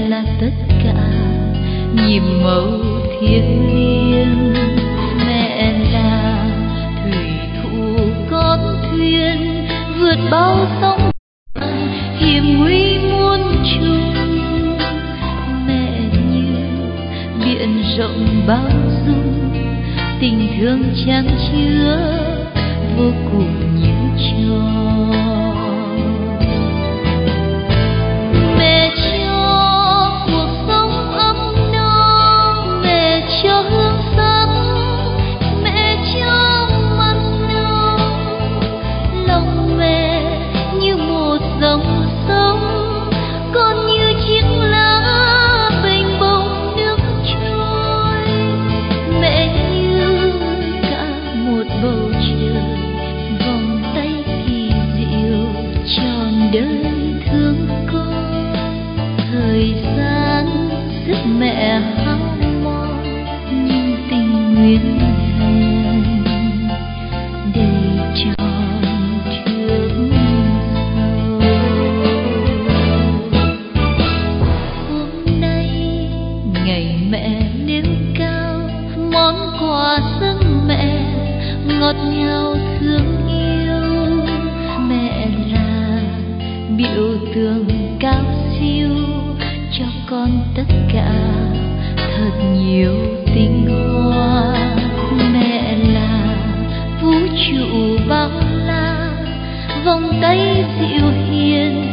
là tất cả, nhịp màu thiêng liêng. Mẹ là thủy thủ con thuyền vượt bao sóng hiểm nguy muôn trùng. Mẹ như biển rộng bao dung, tình thương chan chứa vô cùng những tròn. Mẹ cho cuộc sống ấm no, mẹ cho hương sắc, mẹ cho mặn nồng. Lòng mẹ như một dòng sông, con như chiếc lá bềnh bông nước trôi. Mẹ như cả một bầu trời, vòng tay kỳ diệu tròn đời thương con. Thời gian giúp mẹ hao mòn, nhưng tình nguyện hẹn đầy tròn trước sau. Hôm nay ngày mẹ nêu cao, món quà dâng mẹ ngọt ngào thương yêu. Mẹ là biểu tượng cao siêu, cho con tất cả thật nhiều tinh hoa. Mẹ là vũ trụ bao la, vòng tay dịu hiền